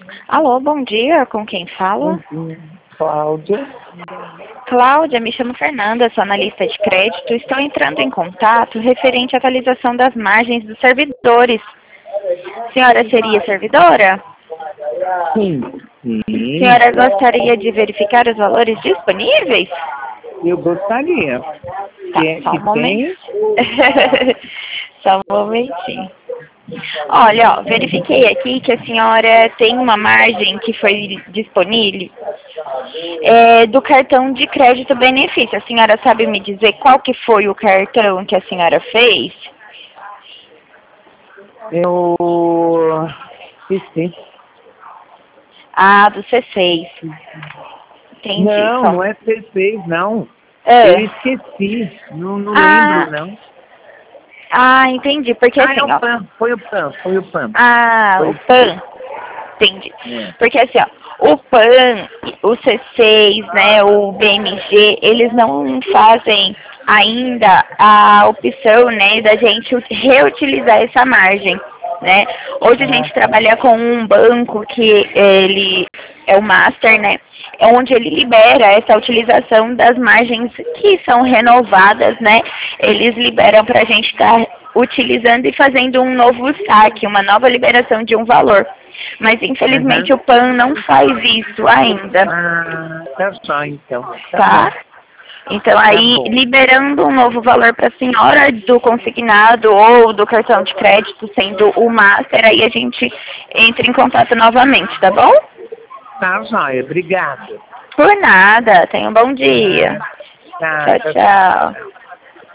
Alô, bom dia, com quem fala? Bom dia, Cláudia. Cláudia, me chamo Fernanda, sou analista de crédito. Estou entrando em contato referente à atualização das margens dos servidores. Senhora seria servidora? Sim. Sim, Senhora gostaria de verificar os valores disponíveis? eu gostaria. Tá, Que só um momento. tem? Só um momentinho. Olha, ó, verifiquei aqui que a senhora tem uma margem que foi disponível do cartão de crédito benefício. A senhora sabe me dizer qual que foi o cartão que a senhora fez? Eu esqueci. Ah, do C6. Entendi. Não, Só. não é C6, não. Eu É. esqueci. Não Ah, lembro, não. entendi. Porque Ah, é assim, o ó. PAN. Foi o PAN, foi o PAN. Ah, Foi o o PAN. PAN. Entendi. É. Porque assim, ó, o PAN, o C6, né, o BMG, eles não fazem ainda a opção, né, da gente reutilizar essa margem, né? Hoje a Ah, gente tá. trabalha com um banco que ele é o Master, né? É onde ele libera essa utilização das margens que são renovadas, né? Eles liberam para a gente estar utilizando e fazendo um novo saque, uma nova liberação de um valor. Mas infelizmente Uhum. o PAN não faz isso ainda, Ah, tá só então. Tá tá? bom. Então Tá aí, bom. liberando um novo valor para a senhora do consignado ou do cartão de crédito, sendo o Master, aí a gente entra em contato novamente, tá bom? Tá jóia. Obrigado. Por nada, tenha um bom dia. Tá, Tchau, tá, tá. tchau.